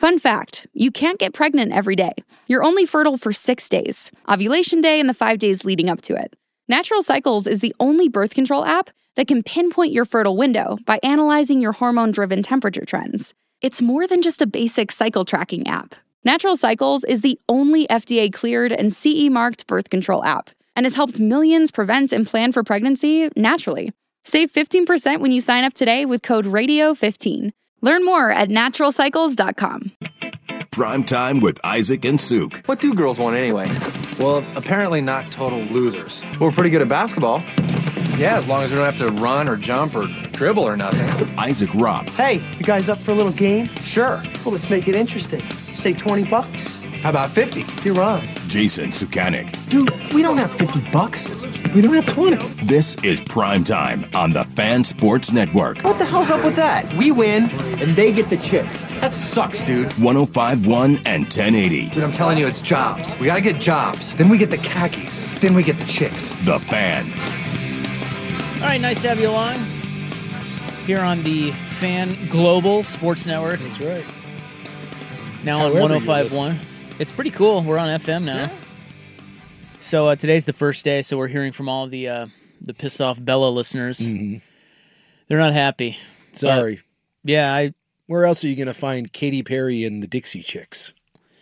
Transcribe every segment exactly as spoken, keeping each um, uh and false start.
Fun fact, you can't get pregnant every day. You're only fertile for six days, ovulation day and the five days leading up to it. Natural Cycles is the only birth control app that can pinpoint your fertile window by analyzing your hormone-driven temperature trends. It's more than just a basic cycle tracking app. Natural Cycles is the only F D A-cleared and C E-marked birth control app and has helped millions prevent and plan for pregnancy naturally. Save fifteen percent when you sign up today with code radio fifteen. Learn more at natural cycles dot com. Prime Time with Isaac and Suk. What do girls want anyway? Well, apparently not total losers. We're pretty good at basketball. Yeah, as long as we don't have to run or jump or dribble or nothing. Isaac Robb. Hey, you guys up for a little game? Sure. Well, let's make it interesting. Say twenty bucks. How about fifty? You're on. Jason Sukanik. Dude, we don't have fifty bucks. We don't have twenty. This is Prime Time on the Fan Sports Network. What the hell's up with that? We win, and they get the chicks. That sucks, dude. one oh five point one and ten eighty. Dude, I'm telling you, it's jobs. We gotta get jobs. Then we get the khakis. Then we get the chicks. The Fan. All right, nice to have you along here on the Fan Global Sports Network. That's right. Now However on one oh five point one. It's pretty cool. We're on F M now. Yeah. So uh, today's the first day, so we're hearing from all the uh, the pissed off Bella listeners. Mm-hmm. They're not happy. Sorry. But, yeah, I. Where else are you going to find Katy Perry and the Dixie Chicks?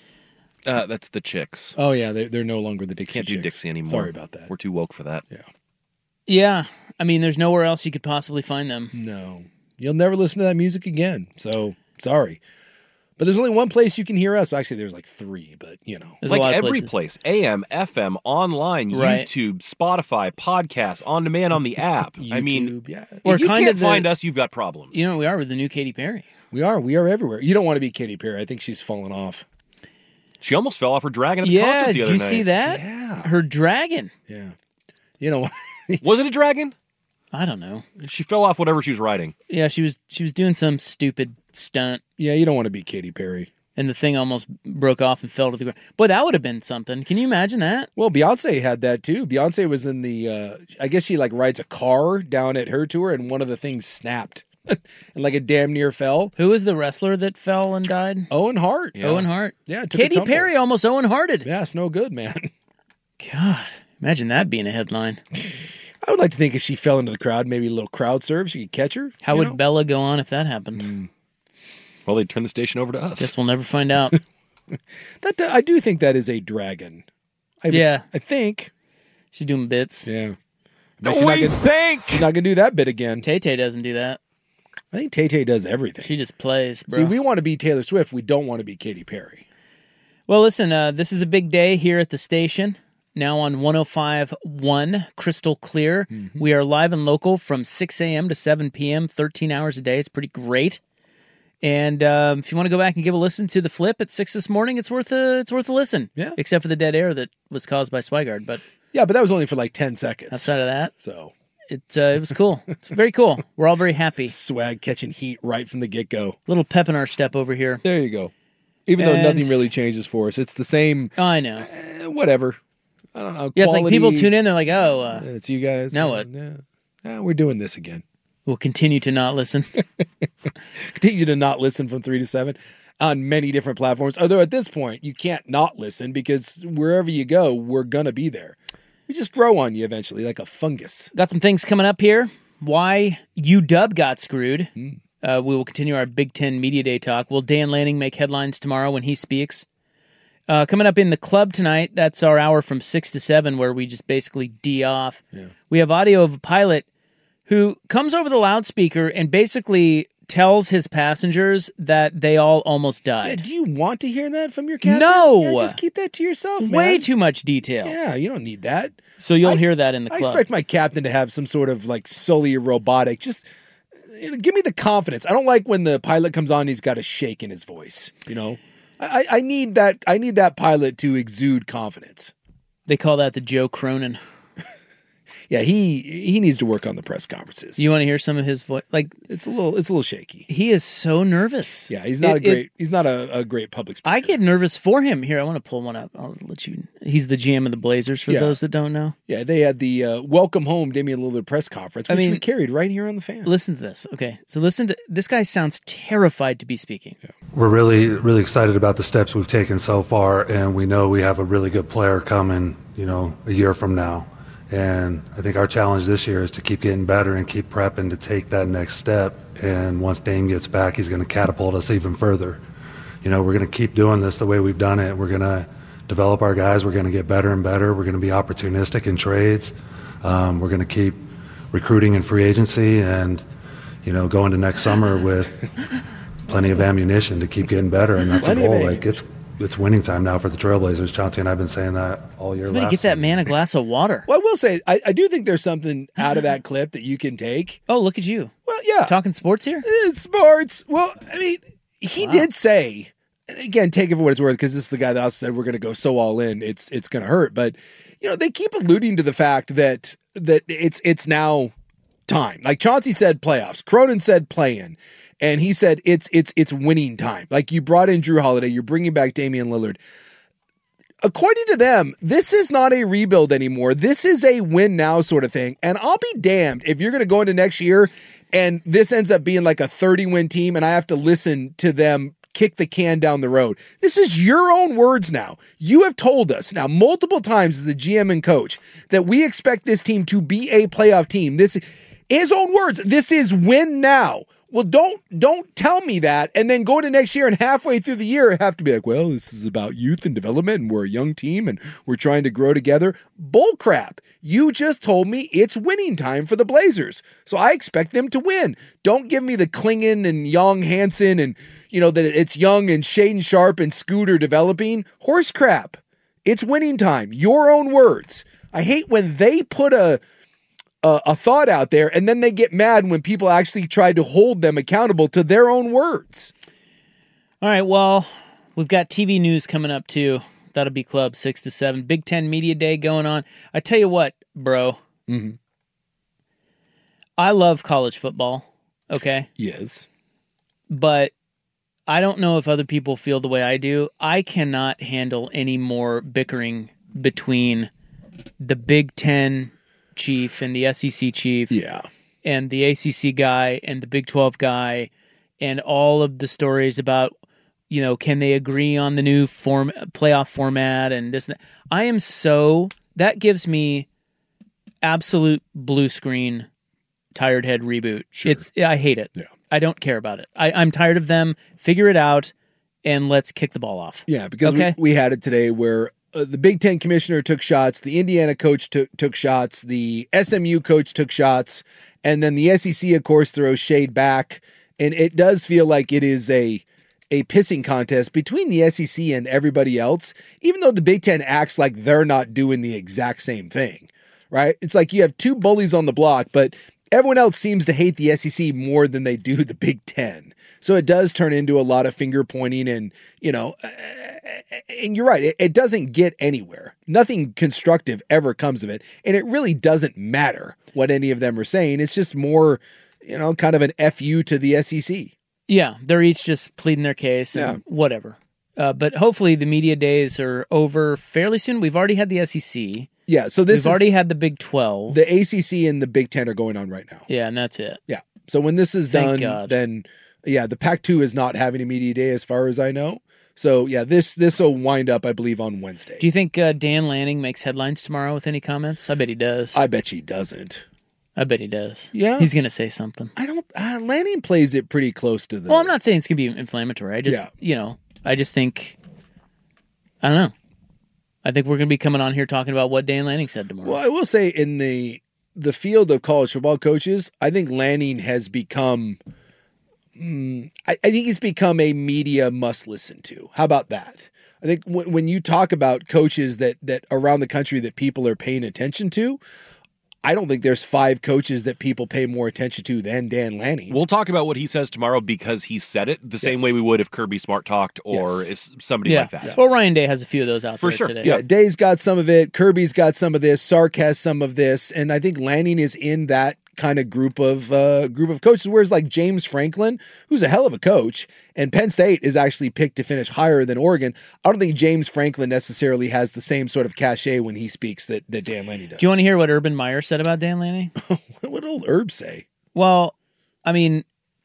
Uh, that's the Chicks. Oh, yeah, they're, they're no longer the Dixie Can't Chicks. do Dixie anymore. Sorry about that. We're too woke for that. Yeah. Yeah, I mean, there's nowhere else you could possibly find them. No. You'll never listen to that music again, so sorry. But there's only one place you can hear us. Actually, there's like three, but, you know. There's a lot Like of every places. place. A M, F M, online, Right. YouTube, Spotify, podcasts, on demand on the app. I mean, YouTube, yeah. We're if you kind can't of the- find us, you've got problems. You know, we are with the new Katy Perry. We are. We are everywhere. You don't want to be Katy Perry. I think she's fallen off. She almost fell off her dragon at the Yeah, concert the did other you night. see that? Yeah. Her dragon. Yeah. You know, Was it a dragon? I don't know. She fell off whatever she was riding. Yeah, she was she was doing some stupid stunt, yeah, you don't want to be Katy Perry. and the thing almost broke off and fell to the ground. Boy, that would have been something. Can you imagine that? Well, Beyonce had that too. Beyonce was in the, uh, I guess she like rides a car down at her tour, and one of the things snapped and like it damn near fell. Who was the wrestler that fell and died? Owen Hart. Yeah. Owen Hart. Yeah, it took a Katy tumble. Perry almost Owen Harted. Yeah, it's no good, man. God, imagine that being a headline. I would like to think if she fell into the crowd, maybe a little crowd surf, she could catch her. How you would know? Bella go on if that happened? Well, they'd turn the station over to us. Guess we'll never find out. That I do think that is a dragon. I, Yeah. I think. She's doing bits. Yeah. I bet she's not gonna, think? she's not gonna do that bit again. Tay Tay doesn't do that. I think Tay Tay does everything. She just plays, bro. See, we want to be Taylor Swift. We don't want to be Katy Perry. Well, listen, uh, this is a big day here at the station. Now on one oh five point one, crystal clear. Mm-hmm. We are live and local from six a.m. to seven p.m., thirteen hours a day. It's pretty great. And um, if you want to go back and give a listen to the flip at six this morning, it's worth a it's worth a listen. Yeah. Except for the dead air that was caused by Swigard. But Yeah, but that was only for like ten seconds. outside of that, So, it uh, it was cool. It's very cool. We're all very happy. swag catching heat right from the get-go. Little pep in our step over here. There you go. Even though And- nothing really changes for us. It's the same, Oh, I know. eh, whatever. I don't know. Yeah, it's like quality. people tune in. They're like, oh, uh, It's you guys. Now Uh, what? Yeah. Yeah, we're doing this again. we'll continue to not listen. Continue to not listen from three to seven on many different platforms. Although at this point, you can't not listen because wherever you go, we're going to be there. We just grow on you eventually like a fungus. Got some things coming up here. Why U W got screwed. Uh, we will continue our Big Ten Media Day talk. Will Dan Lanning make headlines tomorrow when he speaks? Uh, coming up in the club tonight, that's our hour from six to seven where we just basically D off. Yeah. We have audio of a pilot who comes over the loudspeaker and basically tells his passengers that they all almost Yeah, died. do you want to hear that from your captain? No! Yeah, just keep that to yourself, man. Way too much detail. Yeah, you don't need that. So you'll I- hear that in the I club. expect my captain to have some sort of like Sully robotic. Just you know, give me the confidence. I don't like when the pilot comes on, he's got a shake in his voice. You know, I, I need that. I need that pilot to exude confidence. They call that the Joe Cronin. yeah, he he needs to work on the press conferences. You want to hear some of his voice? Like it's a little it's a little shaky. He is so nervous. Yeah, he's not It- a great it- he's not a, a great public speaker. I get nervous for him. Here, I want to pull one up. I'll let you. He's the G M of the Blazers. For Yeah. those that don't know, Yeah, they had the uh, welcome home Damian Lillard press conference, I which we mean- carried right here on the Fan. listen to this. Okay, so listen to this guy. Sounds terrified to be speaking. We're really, really excited about the steps we've taken so far, and we know we have a really good player coming, you know, a year from now. And I think our challenge this year is to keep getting better and keep prepping to take that next step. And once Dame gets back, he's going to catapult us even further. You know, we're going to keep doing this the way we've done it. We're going to develop our guys. We're going to get better and better. We're going to be opportunistic in trades. Um, we're going to keep recruiting in free agency and, you know, go into next summer with plenty of ammunition to keep getting better. And that's Plenty a of goal. ammunition. Like, it's it's winning time now for the Trailblazers. Chauncey and I have been saying that all year. Somebody last get that season. man a glass of water. Well, I will say, I, I do think there's something out of that clip that you can take. Oh, look at you Well, yeah. talking sports here. Eh, sports. Well, I mean, he Wow. did say, and again, take it for what it's worth, because this is the guy that also said we're going to go so all in, it's it's going to hurt. But you know, they keep alluding to the fact that that it's it's now time. Like Chauncey said, playoffs. Cronin said, play in, and he said it's it's it's winning time. Like you brought in Drew Holiday, you're bringing back Damian Lillard. According to them, this is not a rebuild anymore. This is a win now sort of thing. And I'll be damned if you're going to go into next year and this ends up being like a thirty win team and I have to listen to them kick the can down the road. This is your own words now. You have told us now multiple times as the G M and coach that we expect this team to be a playoff team. This, his own words, this is win now. Well, don't don't tell me that and then go into next year and halfway through the year have to be like, well, this is about youth and development and we're a young team and we're trying to grow together. Bull crap. You just told me it's winning time for the Blazers. So I expect them to win. Don't give me the Klingon and Young Hansen and, you know, that it's Young and Shaden Sharp and Scooter developing. Horse crap. It's winning time. Your own words. I hate when they put a A, a thought out there, and then they get mad when people actually try to hold them accountable to their own words. All right, well, we've got T V news coming up too. That'll be Club six to seven. Big Ten Media Day going on. I tell you what, bro. Mm-hmm. I love college football, okay? Yes. But I don't know if other people feel the way I do. I cannot handle any more bickering between the Big Ten chief and the S E C chief. Yeah. And the A C C guy and the Big twelve guy and all of the stories about, you know, can they agree on the new form playoff format and this and that. I am so, that gives me absolute blue screen tired head reboot. Sure. It's, I hate it. Yeah. I don't care about it. I, I'm tired of them. Figure it out and let's kick the ball off. Yeah, because Okay. we, we had it today where uh, the Big Ten commissioner took shots, the Indiana coach took took shots, the S M U coach took shots, and then the S E C, of course, throws shade back. And it does feel like it is a a pissing contest between the S E C and everybody else, even though the Big Ten acts like they're not doing the exact same thing, right? It's like you have two bullies on the block, but everyone else seems to hate the S E C more than they do the Big Ten. So it does turn into a lot of finger pointing and, you know, and you're right, it, it doesn't get anywhere. Nothing constructive ever comes of it. And it really doesn't matter what any of them are saying. It's just more, you know, kind of an F U to the S E C. Yeah, they're each just pleading their case and Yeah. whatever. Uh, but hopefully the media days are over fairly soon. We've already had the S E C. Yeah, so this We've is already had the Big twelve. the A C C and the Big Ten are going on right now. Yeah, and that's it. Yeah. So when this is Thank done, God. then yeah, the Pac two is not having a media day as far as I know. So yeah, this this will wind up, I believe, on Wednesday. Do you think uh, Dan Lanning makes headlines tomorrow with any comments? I bet he does. I, I bet she doesn't. bet he does. Yeah? He's going to say something. I don't. Uh, Lanning plays it pretty close to the. Well, I'm not saying it's going to be inflammatory. I just, Yeah. you know, I just think, I don't know. I think we're going to be coming on here talking about what Dan Lanning said tomorrow. Well, I will say in the the field of college football coaches, I think Lanning has become. Mm, I, I think he's become a media must listen to. How about that? I think when when you talk about coaches that that around the country that people are paying attention to, I don't think there's five coaches that people pay more attention to than Dan Lanning. We'll talk about what he says tomorrow because he said it the same Yes. way we would if Kirby Smart talked or Yes. if somebody Yeah. like that. Well, Ryan Day has a few of those out For there sure. today. Yeah, Day's got some of it. Kirby's got some of this. Sark has some of this, and I think Lanning is in that kind of group of uh, group of coaches. Whereas like James Franklin, who's a hell of a coach, and Penn State is actually picked to finish higher than Oregon. I don't think James Franklin necessarily has the same sort of cachet when he speaks that that Dan Lanning does. Do you want to hear what Urban Meyer said about Dan Lanning? What did old Herb say? Well, I mean,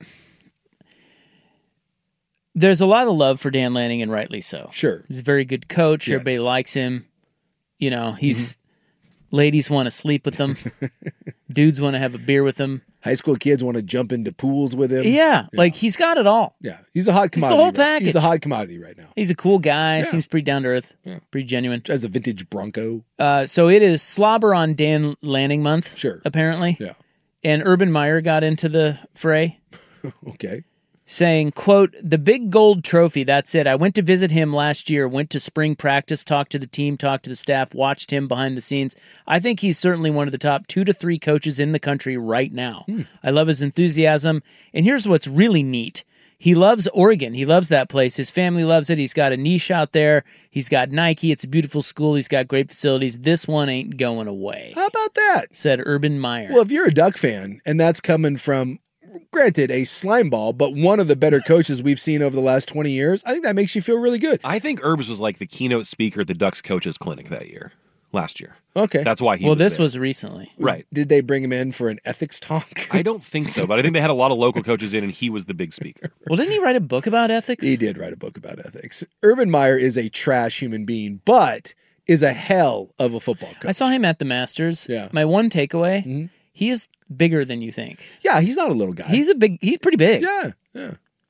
there's a lot of love for Dan Lanning, and rightly so. Sure, He's a very good coach. Yes. Everybody likes him. You know, he's ladies want to sleep with him. Dudes want to have a beer with him. high school kids want to jump into pools with him. Yeah, like he's got it all. Yeah, he's a hot He's the commodity. whole right- package. He's a hot commodity right now. He's a cool guy. Yeah. Seems pretty down to earth. Yeah. Pretty genuine. As a vintage Bronco. Uh, so it is Slobber on Dan Lanning month. Sure. Apparently. Yeah. And Urban Meyer got into the fray, Okay. saying, quote, "The big gold trophy, that's it. I went to visit him last year, went to spring practice, talked to the team, talked to the staff, watched him behind the scenes. I think he's certainly one of the top two to three coaches in the country right now. I love his enthusiasm. And here's what's really neat. He loves Oregon. He loves that place. His family loves it. He's got a niche out there. He's got Nike. It's a beautiful school. He's got great facilities. This one ain't going away," How about that? said Urban Meyer. Well, if you're a Duck fan, and that's coming from, granted, a slime ball, but one of the better coaches we've seen over the last twenty years, I think that makes you feel really good. I think Herbs was like the keynote speaker at the Ducks coaches clinic that year, last year. Okay. That's why he well, was this there. was recently. Right. Did they bring him in for an ethics talk? I don't think so, but I think they had a lot of local coaches in and he was the big speaker. Well, didn't he write a book about ethics? He did write a book about ethics. Urban Meyer is a trash human being, but is a hell of a football coach. I saw him at the Masters. Yeah. My one takeaway, Mhm. he is bigger than you think. Yeah, he's not a little guy. He's a big, he's pretty big. yeah, yeah.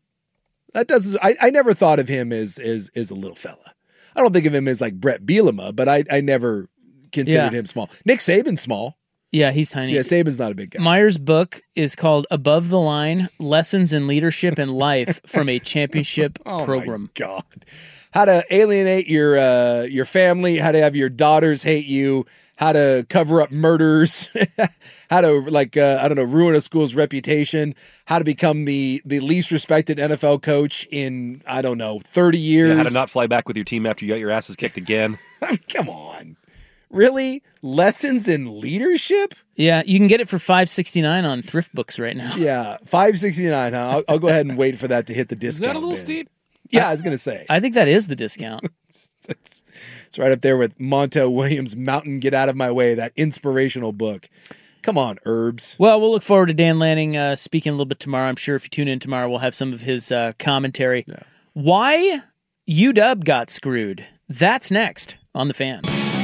That does. I, I never thought of him as as as a little fella. I don't think of him as like Brett Bielema, but I I never considered Yeah. him small. Nick Saban's small. Yeah, he's tiny. Yeah, Saban's not a big guy. Meyer's book is called Above the Line, Lessons in Leadership and Life from a Championship Oh Program. my God. How to alienate your uh, your family, how to have your daughters hate you, how to cover up murders, how to like uh, I don't know, ruin a school's reputation, how to become the the least respected N F L coach in I don't know, thirty years. Yeah, how to not fly back with your team after you got your asses kicked again. I mean, come on. Really? Lessons in leadership? Yeah, you can get it for five sixty nine on Thrift Books right now. Yeah, five sixty-nine, huh? I'll, I'll go ahead and wait for that to hit the Is discount. that a little bin. steep? Yeah, I was going to say. I think that is the discount. It's, it's right up there with Montel Williams' Mountain Get Out of My Way, that inspirational book. Come on, Herbs. Well, we'll look forward to Dan Lanning uh, speaking a little bit tomorrow. I'm sure if you tune in tomorrow, we'll have some of his uh, commentary. Yeah. Why U W got screwed? That's next on The Fan.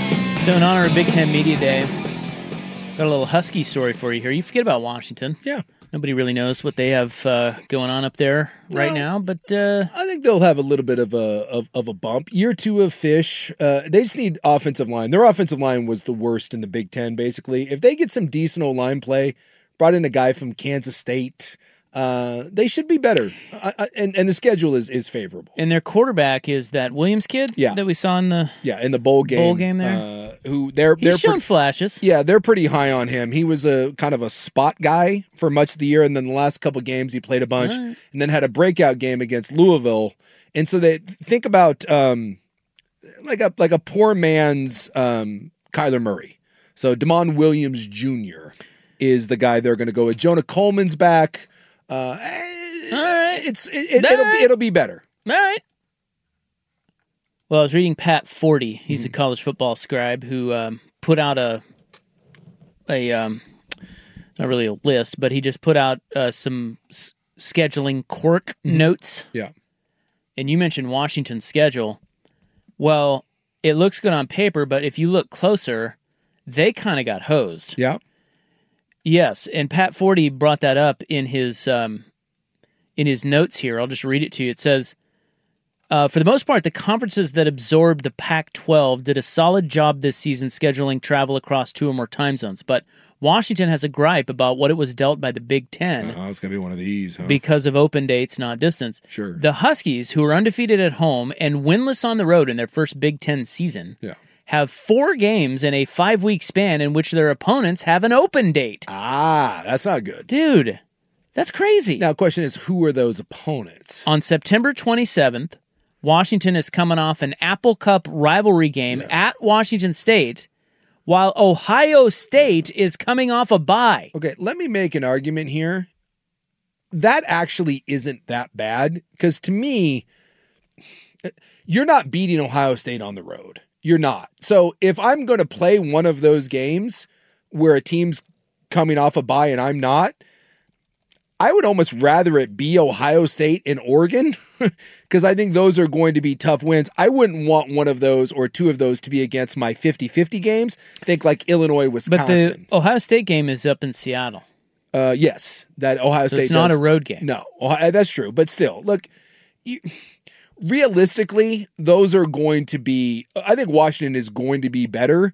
So in honor of Big Ten Media Day, got a little Husky story for you here. You forget about Washington. Yeah. Nobody really knows what they have uh, going on up there right No. now, but uh, I think they'll have a little bit of a of, of a bump. Year two of Fish, uh, they just need offensive line. Their offensive line was the worst in the Big Ten, basically. If they get some decent O-line play, brought in a guy from Kansas State, uh, they should be better. I, I, and, and the schedule is is favorable. and their quarterback is that Williams kid Yeah. that we saw in the Yeah, in the bowl game. Bowl game there? Uh, who they're he's they're shown pre- flashes. Yeah, they're pretty high on him. He was a kind of a spot guy for much of the year, and then the last couple games he played a bunch, All right. and then had a breakout game against Louisville. And so they think about um, like a like a poor man's um, Kyler Murray. So Damon Williams Junior is the guy they're going to go with. Jonah Coleman's back. Uh, All right. it's it, it, All it'll right. be, it'll be better. All right. Well, I was reading Pat Forty. He's a college football scribe who um, put out a a um, not really a list, but he just put out uh, some s- scheduling quirk notes. Yeah. And you mentioned Washington's schedule. Well, it looks good on paper, but if you look closer, they kind of got hosed. Yeah. Yes, and Pat Forty brought that up in his um, in his notes here. I'll just read it to you. It says, uh, for the most part, the conferences that absorbed the Pac twelve did a solid job this season scheduling travel across two or more time zones. But Washington has a gripe about what it was dealt by the Big Ten Oh, it's going to be one of these, huh? because of open dates, not distance. Sure. The Huskies, who are undefeated at home and winless on the road in their first Big Ten season, Yeah. have four games in a five-week span in which their opponents have an open date. Ah, that's not good. Dude, that's crazy. Now, the question is, who are those opponents? On September twenty-seventh, Washington is coming off an Apple Cup rivalry game yeah. at Washington State, while Ohio State is coming off a bye. Okay, let me make an argument here. That actually isn't that bad, because to me, you're not beating Ohio State on the road. You're not. So if I'm going to play one of those games where a team's coming off a bye and I'm not, I would almost rather it be Ohio State and Oregon, because I think those are going to be tough wins. I wouldn't want one of those or two of those to be against my fifty-fifty games. Think like Illinois, Wisconsin. But the Ohio State game is up in Seattle. Uh, yes, that Ohio so State it's not does, a road game. No, that's true. But still, look, you, realistically, those are going to be, I think Washington is going to be better.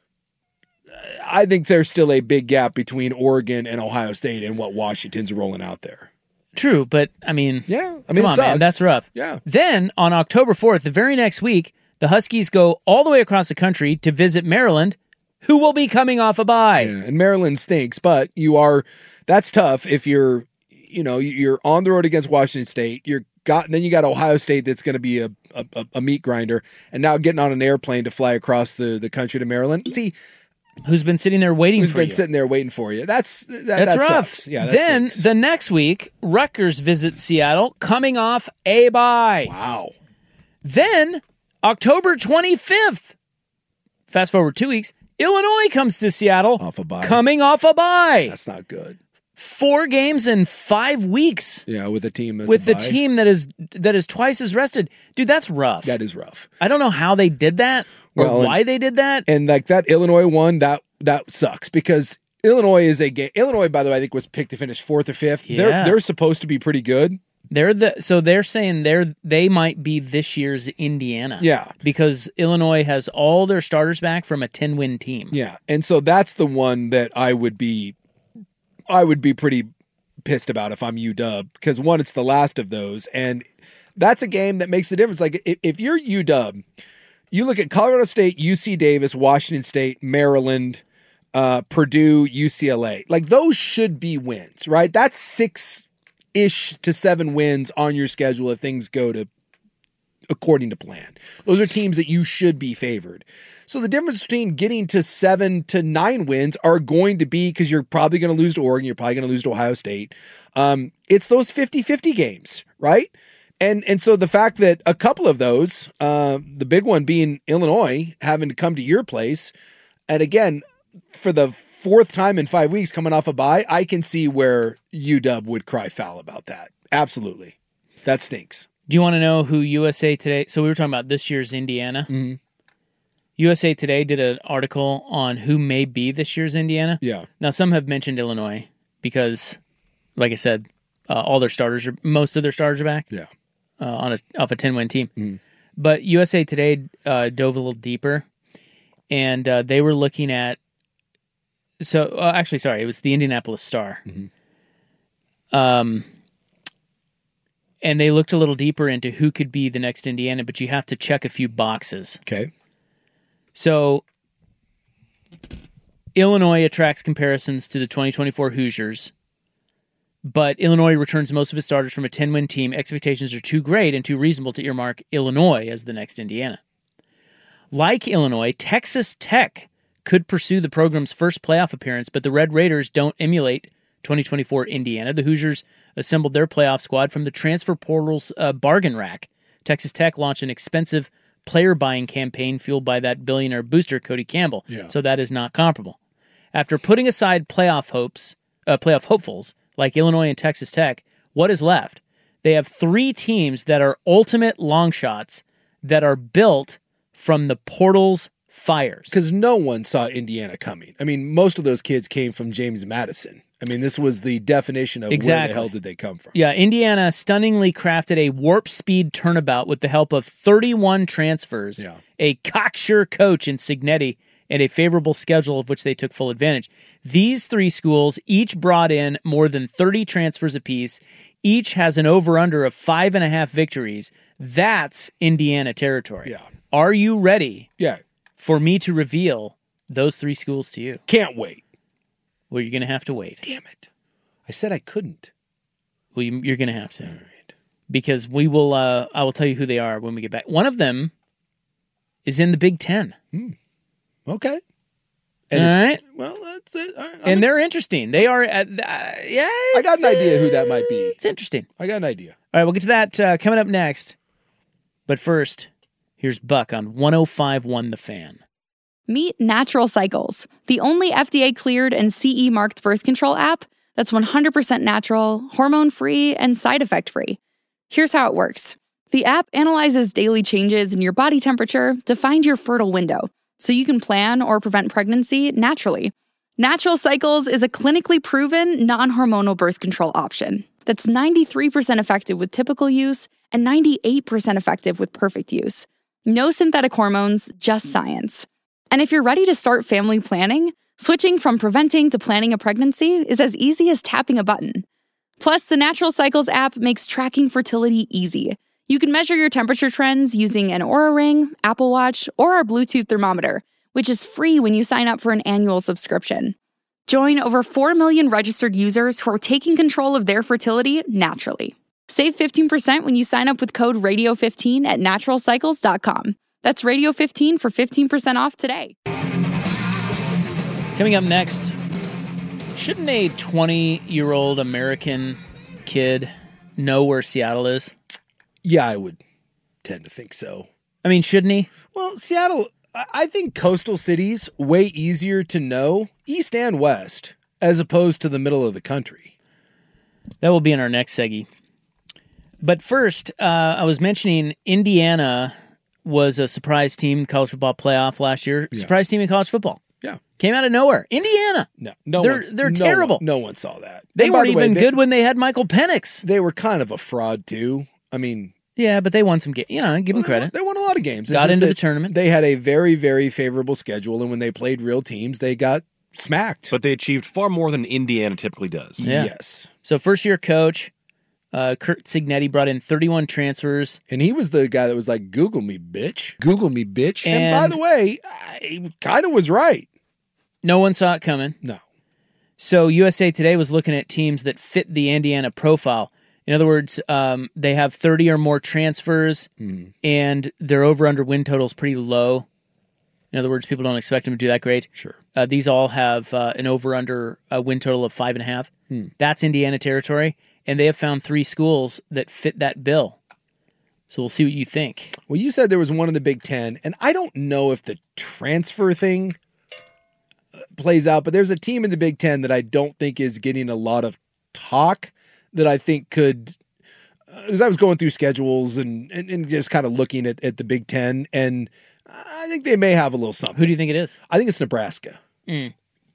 I think there's still a big gap between Oregon and Ohio State and what Washington's rolling out there. True, but I mean, yeah, I mean, come on, man, that's rough. Yeah. Then on October fourth, the very next week, the Huskies go all the way across the country to visit Maryland, who will be coming off a bye. Yeah, and Maryland stinks, but you are, that's tough if you're, you know, you're on the road against Washington State. You're got, then you got Ohio State that's going to be a, a a meat grinder, and now getting on an airplane to fly across the, the country to Maryland. See, who's been sitting there waiting who's for been you? sitting there waiting for you. That's that, that's that rough. Sucks. Yeah. That then stinks. The next week, Rutgers visits Seattle, coming off a bye. Wow. Then October twenty-fifth, fast forward two weeks, Illinois comes to Seattle, off a bye. coming off a bye. That's not good. Four games in five weeks. Yeah, with a team that's with a the bye. team that is that is twice as rested, dude. That's rough. That is rough. I don't know how they did that or Well, why and, they did that. And like that Illinois one, that that sucks because Illinois is a game. Illinois, by the way, I think was picked to finish fourth or fifth. Yeah. They're they're supposed to be pretty good. They're the so they're saying they're they might be this year's Indiana. Yeah, because Illinois has all their starters back from a ten-win team. Yeah, and so that's the one that I would be, I would be pretty pissed about if I'm U W, because one, it's the last of those, and that's a game that makes the difference. Like if, if you're U W, you look at Colorado State, U C Davis, Washington State, Maryland, uh, Purdue, U C L A. Like those should be wins, right? That's six ish to seven wins on your schedule if things go to according to plan. Those are teams that you should be favored. So the difference between getting to seven to nine wins are going to be, because you're probably going to lose to Oregon, you're probably going to lose to Ohio State. Um, it's those fifty-fifty games, right? And and so the fact that a couple of those, uh, the big one being Illinois, having to come to your place, and again, for the fourth time in five weeks coming off a bye, I can see where U W would cry foul about that. Absolutely. That stinks. Do you want to know who U S A Today... So we were talking about this year's Indiana. Mm-hmm. U S A Today did an article on who may be this year's Indiana. Yeah. Now, some have mentioned Illinois because, like I said, uh, all their starters are... Most of their starters are back. Yeah. Uh, on a off a ten-win team. Mm-hmm. But U S A Today uh, dove a little deeper, and uh, they were looking at... So, uh, actually, sorry, it was the Indianapolis Star. Mm-hmm. Um... And they looked a little deeper into who could be the next Indiana, but you have to check a few boxes. Okay. So, Illinois attracts comparisons to the twenty twenty-four Hoosiers, but Illinois returns most of its starters from a ten-win team. Expectations are too great and too reasonable to earmark Illinois as the next Indiana. Like Illinois, Texas Tech could pursue the program's first playoff appearance, but the Red Raiders don't emulate twenty twenty-four Indiana. The Hoosiers assembled their playoff squad from the transfer portal's uh, bargain rack. Texas Tech launched an expensive player buying campaign fueled by that billionaire booster Cody Campbell. Yeah. So that is not comparable. After putting aside playoff hopes, uh, playoff hopefuls like Illinois and Texas Tech, what is left? They have three teams that are ultimate long shots that are built from the portal's fires. Because no one saw Indiana coming. I mean, most of those kids came from James Madison. I mean, this was the definition of exactly. where the hell did they come from. Yeah, Indiana stunningly crafted a warp speed turnabout with the help of thirty-one transfers, yeah. a cocksure coach in Signetti, and a favorable schedule of which they took full advantage. These three schools each brought in more than thirty transfers apiece. Each has an over-under of five and a half victories. That's Indiana territory. Yeah. Are you ready? Yeah. for me to reveal those three schools to you. Can't wait. Well, you're going to have to wait. Damn it. I said I couldn't. Well, you, you're going to have to. All right. Because we will, uh, I will tell you who they are when we get back. One of them is in the Big Ten. Hmm. Okay. And All it's, right. Well, that's it. All right. And I'm- they're interesting. They are, at, uh, yeah. I got it's, an idea who that uh, might be. It's interesting. I got an idea. All right, we'll get to that uh, coming up next. But first, here's Buck on one oh five point one The Fan. Meet Natural Cycles, the only F D A-cleared and C E-marked birth control app that's one hundred percent natural, hormone-free, and side effect-free. Here's how it works. The app analyzes daily changes in your body temperature to find your fertile window, so you can plan or prevent pregnancy naturally. Natural Cycles is a clinically proven, non-hormonal birth control option that's ninety-three percent effective with typical use and ninety-eight percent effective with perfect use. No synthetic hormones, just science. And if you're ready to start family planning, switching from preventing to planning a pregnancy is as easy as tapping a button. Plus, the Natural Cycles app makes tracking fertility easy. You can measure your temperature trends using an Oura Ring, Apple Watch, or our Bluetooth thermometer, which is free when you sign up for an annual subscription. Join over four million registered users who are taking control of their fertility naturally. Save fifteen percent when you sign up with code radio fifteen at natural cycles dot com. That's radio fifteen for fifteen percent off today. Coming up next, shouldn't a twenty-year-old American kid know where Seattle is? Yeah, I would tend to think so. I mean, shouldn't he? Well, Seattle, I I think coastal cities, way easier to know, east and west, as opposed to the middle of the country. That will be in our next seggy. But first, uh, I was mentioning Indiana was a surprise team in college football playoff last year. Yeah. Surprise team in college football. Yeah. Came out of nowhere. Indiana. No, no They're- one's- they're no terrible. One, no one saw that. They And by weren't the way, even they- good when they had Michael Penix. They were kind of a fraud, too. I mean, Yeah, but they won some games. You know, give them well, they credit. won- They won a lot of games. It's Got just into that the tournament. They had a very, very favorable schedule, and when they played real teams, they got smacked. But they achieved far more than Indiana typically does. Yeah. Yes. So first year coach, uh, Kurt Cignetti brought in thirty-one transfers. And he was the guy that was like, Google me, bitch. Google me, bitch. And, And- by the way, I kind of was right. No one saw it coming. No. So U S A Today was looking at teams that fit the Indiana profile. In other words, um, they have thirty or more transfers, Mm. and their over-under win total is pretty low. In other words, people don't expect them to do that great. Sure. Uh, these all have uh, an over-under uh, win total of five and a half. Hmm. That's Indiana territory, and they have found three schools that fit that bill. So we'll see what you think. Well, you said there was one in the Big Ten, and I don't know if the transfer thing uh, plays out, but there's a team in the Big Ten that I don't think is getting a lot of talk that I think could, because uh, I was going through schedules and, and, and just kind of looking at, at the Big Ten, and I think they may have a little something. Who do you think it is? I think it's Nebraska. Mm.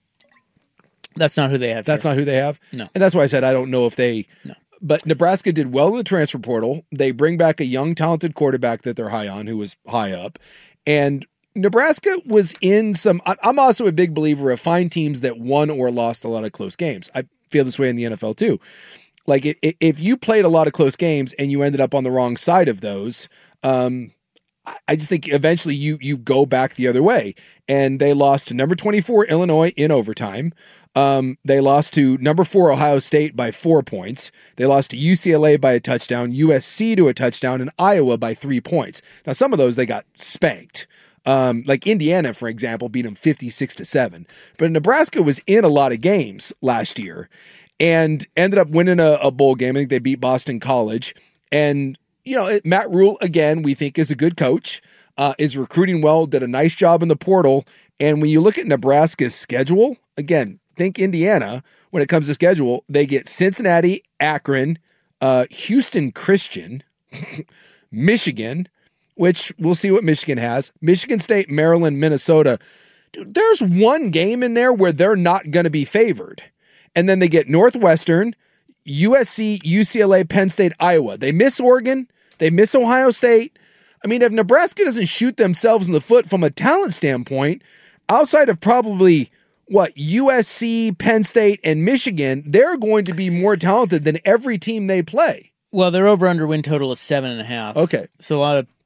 That's not who they have. That's here. not who they have? No. And that's why I said I don't know if they... No. But Nebraska did well in the transfer portal. They bring back a young, talented quarterback that they're high on, who was high up. And Nebraska was in some... I- I'm also a big believer of find teams that won or lost a lot of close games. I feel this way in the N F L too. Like, it, it, if you played a lot of close games and you ended up on the wrong side of those... Um, I just think eventually you you go back the other way. And they lost to number twenty-four Illinois in overtime. Um, they lost to number four Ohio State by four points. They lost to U C L A by a touchdown, U S C to a touchdown, and Iowa by three points. Now, some of those they got spanked. Um, like Indiana, for example, beat them fifty-six to seven. But Nebraska was in a lot of games last year and ended up winning a, a bowl game. I think they beat Boston College. And you know, Matt Rule, again, we think is a good coach, uh, is recruiting well, did a nice job in the portal. And when you look at Nebraska's schedule, again, think Indiana, when it comes to schedule, they get Cincinnati, Akron, uh, Houston Christian, Michigan, which we'll see what Michigan has, Michigan State, Maryland, Minnesota. Dude, there's one game in there where they're not going to be favored. And then they get Northwestern, U S C, U C L A, Penn State, Iowa. They miss Oregon. They miss Ohio State. I mean, if Nebraska doesn't shoot themselves in the foot from a talent standpoint, outside of probably, what, U S C, Penn State, and Michigan, they're going to be more talented than every team they play. Well, their over-under win total is seven and a half. Okay. So a lot of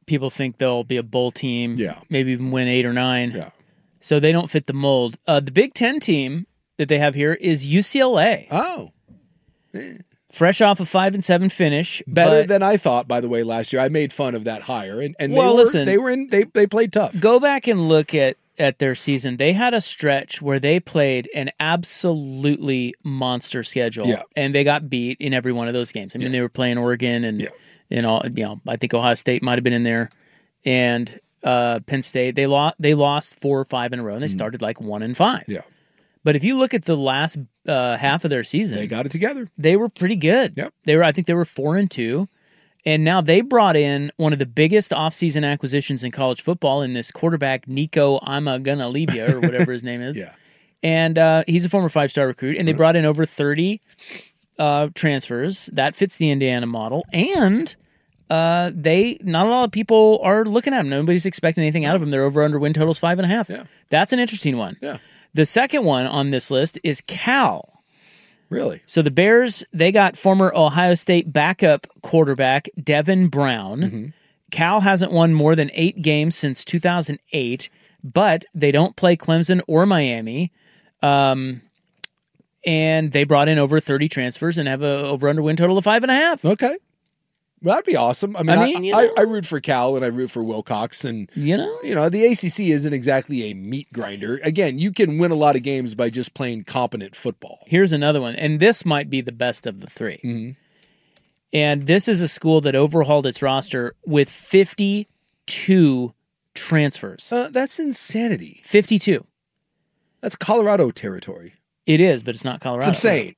people think they'll be a bowl team. Yeah. Maybe even win eight or nine. Yeah. So they don't fit the mold. Uh, the Big Ten team that they have here is U C L A. Oh. Fresh off a five and seven finish. Better but than I thought, by the way, last year. I made fun of that hire. And, and Well, they were, listen. they were in they they played tough. Go back and look at, at their season. They had a stretch where they played an absolutely monster schedule. Yeah. And they got beat in every one of those games. I mean, Yeah. they were playing Oregon and Yeah. and all, you know, I think Ohio State might have been in there. And uh, Penn State, they lost they lost four or five in a row, and they started like one and five. Yeah. But if you look at the last uh, half of their season, They got it together. they were pretty good. Yep. They were, I think they were four and two. And now they brought in one of the biggest offseason acquisitions in college football in this quarterback, Nico I'm a gonna leave you, or whatever his name is. Yeah. And uh, he's a former five-star recruit, and they brought in over thirty uh, transfers. That fits the Indiana model. And uh, they not a lot of people are looking at them. Nobody's expecting anything out of them. Their over-under win totals five and a half. Yeah. That's an interesting one. Yeah. The second one on this list is Cal. Really? So the Bears, they got former Ohio State backup quarterback Devin Brown. Mm-hmm. Cal hasn't won more than eight games since two thousand eight, but they don't play Clemson or Miami. Um, and they brought in over thirty transfers and have a over-under win total of five and a half. Okay. Well, that'd be awesome. I mean, I I, mean, you I, know. I root for Cal and I root for Wilcox. And, You know? you know, the A C C isn't exactly a meat grinder. Again, you can win a lot of games by just playing competent football. Here's another one, and this might be the best of the three. Mhm. And this is a school that overhauled its roster with fifty-two transfers. Uh, that's insanity. fifty-two. That's Colorado territory. It is, but it's not Colorado. It's insane.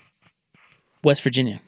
West Virginia.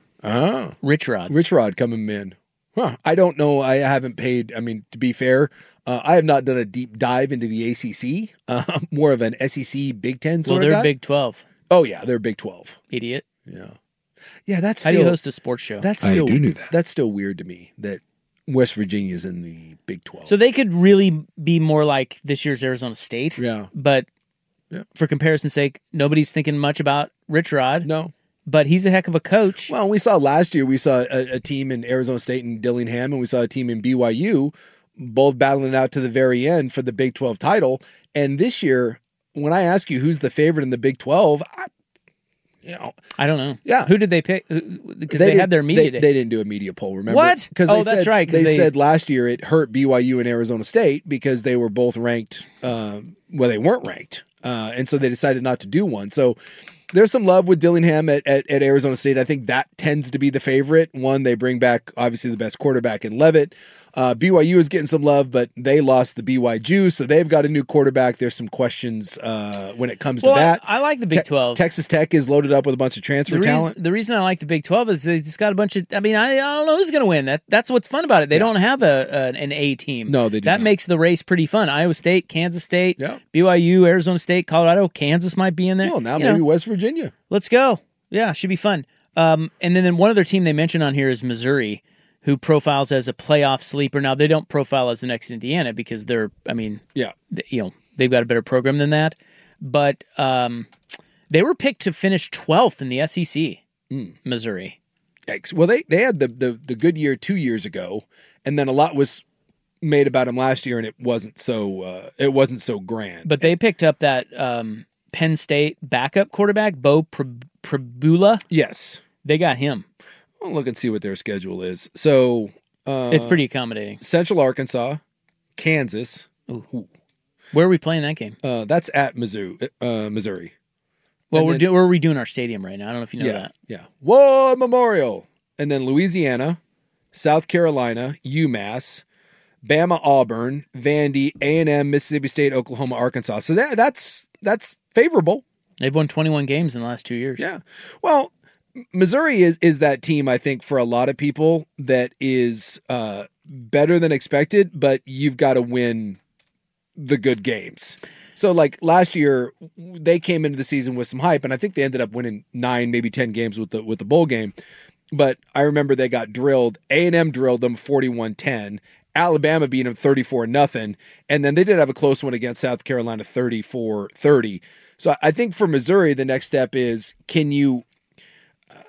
Oh. Rich Rod. Rich Rod coming in. Huh. I don't know. I haven't paid. I mean, to be fair, uh, I have not done a deep dive into the A C C. Uh, I'm more of an S E C Big Ten sort Well, of they're guy. Big twelve. Oh, yeah. They're Big twelve. Idiot. Yeah. Yeah, that's How still, do you host a sports show? That's I still, do know that. That's still weird to me that West Virginia's in the Big twelve. So they could really be more like this year's Arizona State. Yeah. But Yeah. for comparison's sake, nobody's thinking much about Rich Rod. No. But he's a heck of a coach. Well, we saw last year, we saw a, a team in Arizona State and Dillingham, and we saw a team in B Y U, both battling out to the very end for the Big twelve title. And this year, when I ask you who's the favorite in the Big twelve, I, you know, I don't know. Yeah. Who did they pick? Because they, did- had their media they, day. They didn't do a media poll, remember? What? Because Oh, that's right, 'cause They, they- said last year it hurt B Y U and Arizona State because they were both ranked, um, well, they weren't ranked. Uh, and so they decided not to do one. So there's some love with Dillingham at, at, at Arizona State. I think that tends to be the favorite. One, they bring back, obviously, the best quarterback in Levitt. Uh, B Y U is getting some love, but they lost the B Y Jew, so they've got a new quarterback. There's some questions uh, when it comes well, to that. I, I like the Big Te- twelve. Texas Tech is loaded up with a bunch of transfer the, talent. reason, the reason I like the Big twelve is they just got a bunch of. I mean, I, I don't know who's going to win. That that's what's fun about it. They don't have a, a an A team. No, they do That not. makes the race pretty fun. Iowa State, Kansas State, Yeah. B Y U, Arizona State, Colorado, Kansas might be in there. Well, now You maybe know, West Virginia. let's go. Yeah, should be fun. Um, and then, then one other team they mentioned on here is Missouri, who profiles as a playoff sleeper. Now they don't profile as the next Indiana because they're. I mean, Yeah. th- you know, they've got a better program than that. But um, they were picked to finish twelfth in the S E C. Missouri. Yikes. Well, they, they had the, the, the good year two years ago, and then a lot was made about them last year, and it wasn't so uh, it wasn't so grand. But they picked up that um, Penn State backup quarterback, Bo Pre- Pribula. yes, They got him. I'll look and see what their schedule is. So uh, It's pretty accommodating. Central Arkansas, Kansas. Where are we playing that game? Uh, that's at Mizzou, uh, Missouri. Well, And we're then- do- we're redoing our stadium right now. I don't know if you know yeah, that. yeah. Whoa, Memorial, and then Louisiana, South Carolina, UMass, Bama, Auburn, Vandy, A and M, Mississippi State, Oklahoma, Arkansas. So that that's that's favorable. They've won twenty-one games in the last two years. Yeah. Well, Missouri is is that team, I think, for a lot of people that is uh, better than expected, but you've got to win the good games. So like last year, they came into the season with some hype, and I think they ended up winning nine, maybe ten games with the with the bowl game. But I remember they got drilled. A and M drilled them forty-one ten. Alabama beat them thirty-four nothing. And then they did have a close one against South Carolina thirty-four thirty. So I think for Missouri, the next step is, can you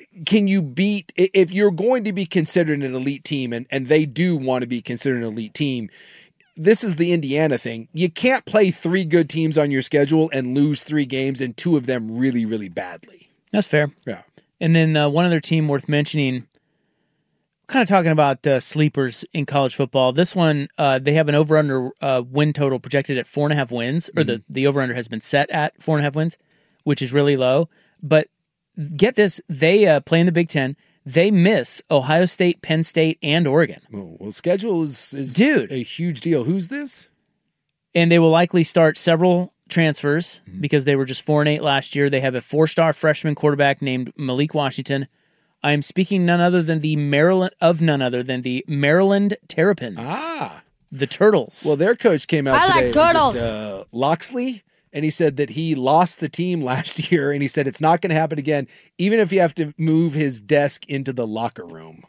can you beat, if you're going to be considered an elite team, and, and they do want to be considered an elite team, this is the Indiana thing. You can't play three good teams on your schedule and lose three games and two of them really, really badly. That's fair. Yeah. And then uh, one other team worth mentioning, kind of talking about uh, sleepers in college football. This one, uh, they have an over-under uh, win total projected at four and a half wins, or mm-hmm. the, the over-under has been set at four and a half wins, which is really low. But get this, they uh, play in the Big Ten. They miss Ohio State, Penn State, and Oregon. Oh, well, schedule is, is Dude. a huge deal. Who's this? And they will likely start several transfers mm-hmm. because they were just four and eight last year. They have a four-star freshman quarterback named Malik Washington. I am speaking none other than the Maryland of none other than the Maryland Terrapins. Ah, the Turtles. Well, their coach came out I today. like turtles. Was it, uh, Loxley, and he said that he lost the team last year, and he said it's not going to happen again, even if you have to move his desk into the locker room.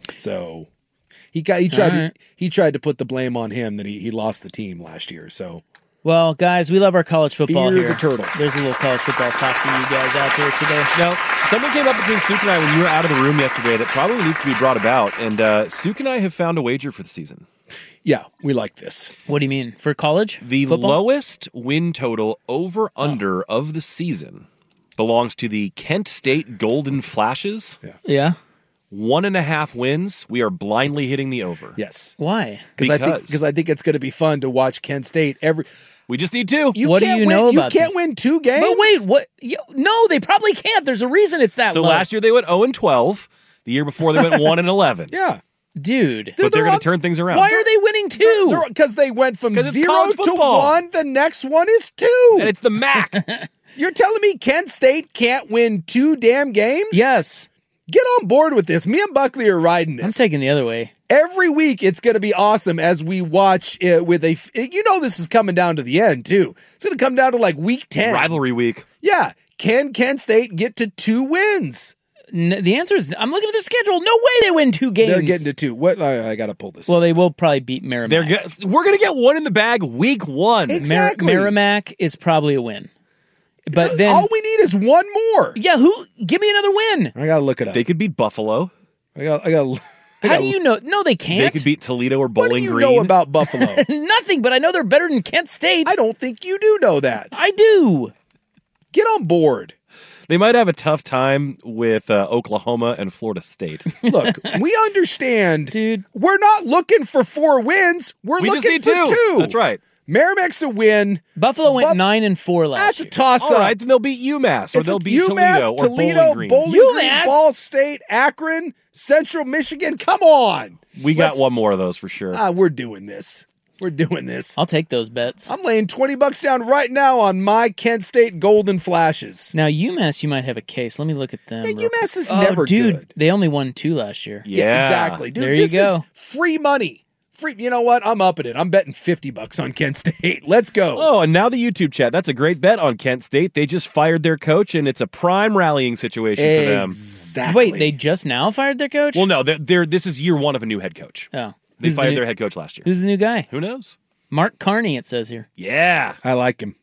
So he got he tried right. to, he tried to put the blame on him that he he lost the team last year. So. Well, guys, we love our college football Fear here. the turtle. There's a little college football talk for you guys out there today. Now, something came up between Suk and I when you were out of the room yesterday that probably needs to be brought about, and uh, Suk and I have found a wager for the season. Yeah, we like this. What do you mean? For college The football? lowest win total over-under oh. of the season belongs to the Kent State Golden Flashes. Yeah. Yeah. One and a half wins. We are blindly hitting the over. Yes. Why? Because I think because I think it's going to be fun to watch Kent State every. We just need two. You what do can't you win, know you about can't them? win two games. But wait, what? You, no, they probably can't. There's a reason it's that So low. last year they went oh and twelve. The year before they went one and eleven. Yeah. Dude. But they're, they're going on- to turn things around. Why are they winning two? Because they went from 'Cause it's zero college to football. one. The next one is two. And it's the M A C. You're telling me Kent State can't win two damn games? Yes. Get on board with this. Me and Buckley are riding this. I'm taking the other way. Every week, it's going to be awesome as we watch uh, with a. You know, this is coming down to the end too. It's going to come down to like week ten. Rivalry week. Yeah. Can Kent State get to two wins? N- the answer is I'm looking at their schedule. No way they win two games. They're getting to two. What? I, I got to pull this. Well, up. they will probably beat Merrimack. They're get, we're going to get one in the bag week one. Exactly. Mer- Merrimack is probably a win. But So then all we need is one more. yeah, who? Give me another win. I got to look it up. They could beat Buffalo. I got. I got. How do you know? No, they can't. They could beat Toledo or Bowling What do you Green. know about Buffalo? Nothing, but I know they're better than Kent State. I don't think you do know that. I do. Get on board. They might have a tough time with uh, Oklahoma and Florida State. Look, we understand, Dude. We're not looking for four wins. We're We just looking need for two. two. That's right. Merrimack's a win. Buffalo went Buff- nine and four last That's year. a toss All up. right, then they'll beat UMass or It's they'll a beat UMass, Toledo or Toledo, Bowling Green. Bowling Green, UMass? Ball State, Akron, Central Michigan. Come on. we got Let's- one more of those for sure. Ah, we're doing this. We're doing this. I'll take those bets. I'm laying twenty bucks down right now on my Kent State Golden Flashes. Now UMass, you might have a case. Let me look at them. Hey, real UMass quick. is oh, never dude, good. They only won two last year. yeah. exactly. Dude, There you this go. is free money. Free. You know what? I'm upping it. I'm betting fifty bucks on Kent State. Let's go. Oh, and now the YouTube chat. That's a great bet on Kent State. They just fired their coach, and it's a prime rallying situation for them. Exactly. Wait, they just now fired their coach? Well, no, they're, they're, this is year one of a new head coach. Oh. They Who's the fired new- their head coach last year. Who's the new guy? Who knows? Mark Carney, it says here. Yeah. I like him.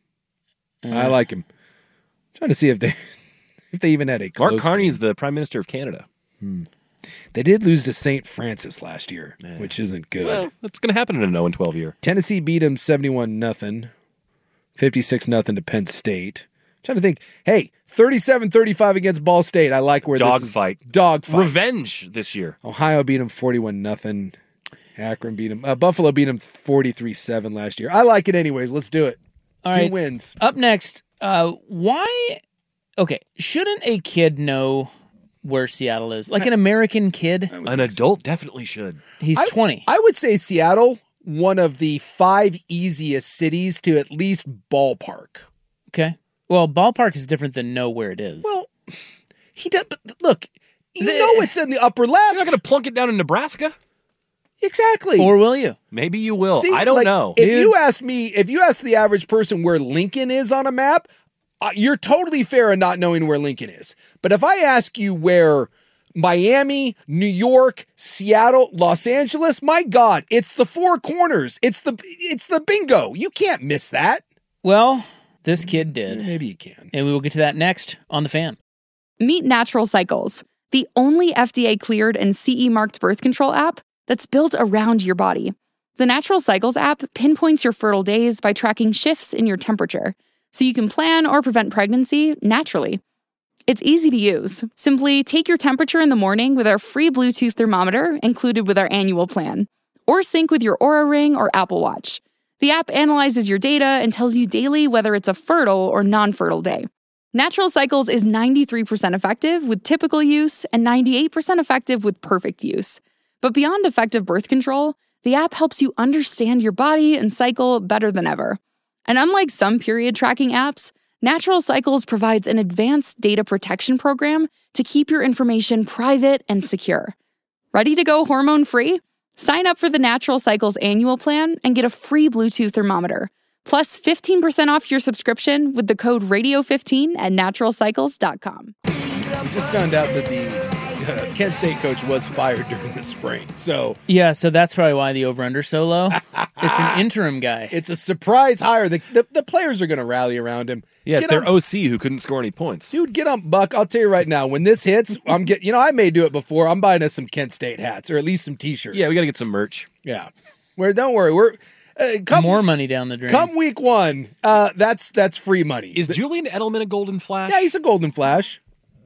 I Uh, like him. Trying to see if they if they even had a close Mark Carney game. is the Prime Minister of Canada. They did lose to Saint Francis last year, which isn't good. Well, that's going to happen in an oh and twelve year. Tennessee beat them seventy-one nothing, fifty-six nothing to Penn State. Trying to think, hey, thirty-seven thirty-five against Ball State. I like where Dog this is. fight. Dog fight. Revenge this year. Ohio beat them forty-one nothing. Akron beat them. Uh, Buffalo beat them forty-three seven last year. I like it anyways. Let's do it. All Two right. wins. Up next, uh, why? Okay, shouldn't a kid know where Seattle is? Like an American kid? An adult definitely should. He's I- twenty. I would say Seattle, one of the five easiest cities to at least ballpark. Okay. Well, ballpark is different than know where it is. Well, he does. But look, you The- know it's in the upper left. You're not going to plunk it down in Nebraska? Exactly. Or will you? Maybe you will. See, I don't like, know. If Dude. you ask me, if you ask the average person where Lincoln is on a map, uh, you're totally fair in not knowing where Lincoln is. But if I ask you where Miami, New York, Seattle, Los Angeles, my God, it's the four corners. It's the it's the bingo. You can't miss that. Well, this kid did. Maybe you can. And we will get to that next on The Fan. Meet Natural Cycles. the only F D A-cleared and C E-marked birth control app that's built around your body. The Natural Cycles app pinpoints your fertile days by tracking shifts in your temperature, so you can plan or prevent pregnancy naturally. It's easy to use. Simply take your temperature in the morning with our free Bluetooth thermometer included with our annual plan, or sync with your Oura Ring or Apple Watch. The app analyzes your data and tells you daily whether it's a fertile or non-fertile day. Natural Cycles is ninety-three percent effective with typical use and ninety-eight percent effective with perfect use. But beyond effective birth control, the app helps you understand your body and cycle better than ever. And unlike some period tracking apps, Natural Cycles provides an advanced data protection program to keep your information private and secure. Ready to go hormone-free? Sign up for the Natural Cycles annual plan and get a free Bluetooth thermometer, plus fifteen percent off your subscription with the code radio fifteen at natural cycles dot com. We just found out that the uh, Kent State coach was fired during the spring. So Yeah, so that's probably why the over-under so low. It's an interim guy. it's a surprise hire. The, the, the players are going to rally around him. Yeah, Get it's their on- O C who couldn't score any points. Dude, get on Buck. I'll tell you right now, when this hits, I'm getting, you know, I may do it before. I'm buying us some Kent State hats or at least some t-shirts. Yeah, we got to get some merch. Yeah. Where don't worry, we're uh, come More money down the drain. come week one. Uh, that's that's free money. Is Julian Edelman a Golden Flash? Yeah, he's a Golden Flash.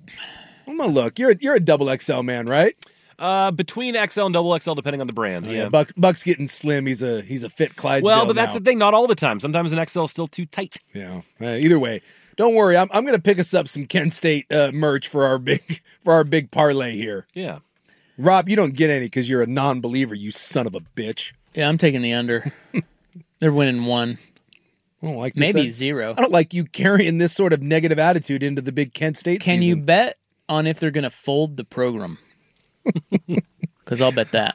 I'm gonna look. You're you're a double X L man, right? Uh, between X L and double X L, depending on the brand. Oh, yeah. Buck Buck's getting slim. He's a he's a fit Clydesdale. Well, but that's now. the thing. Not all the time. Sometimes an X L is still too tight. Yeah. Uh, either way, don't worry. I'm I'm gonna pick us up some Kent State uh, merch for our big for our big parlay here. Yeah. Rob, you don't get any because you're a non-believer. You son of a bitch. Yeah, I'm taking the under. They're winning one. I don't like this. Maybe I- zero. I don't like you carrying this sort of negative attitude into the big Kent State Can season. you bet on if they're going to fold the program? Because I'll bet that.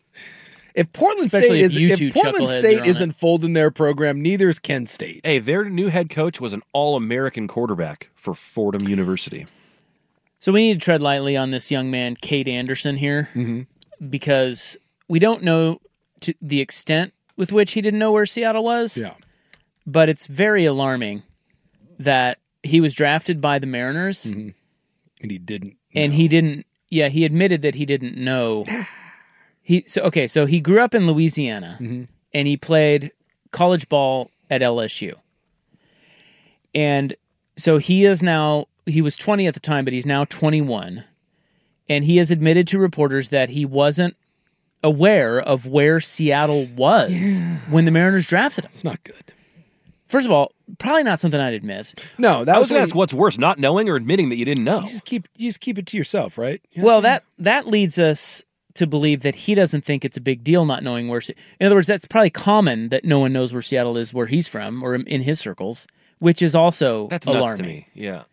If Portland Especially State if is you if two Portland chuckleheads State are on isn't it. folding their program, neither is Kent State. Hey, their new head coach was an All-American quarterback for Fordham University. So we need to tread lightly on this young man, Cade Anderson, here, Mm-hmm. because we don't know to the extent with which he didn't know where Seattle was. Yeah. But it's very alarming that he was drafted by the Mariners Mm-hmm. And he didn't. and he didn't. Yeah, he admitted that he didn't know. He so okay. So he grew up in Louisiana Mm-hmm. and he played college ball at L S U. And so he is now. He was twenty at the time, but he's now twenty-one, and he has admitted to reporters that he wasn't aware of where Seattle was when the Mariners drafted him. It's not good. First of all, probably not something I'd admit. No, that I was was going to when- ask what's worse, not knowing or admitting that you didn't know. You just keep you just keep it to yourself, right? Yeah. Well, that that leads us to believe that he doesn't think it's a big deal not knowing where. Se- in other words, that's probably common that no one knows where Seattle is, where he's from, or in his circles, which is also That's alarming. nuts to me. Yeah.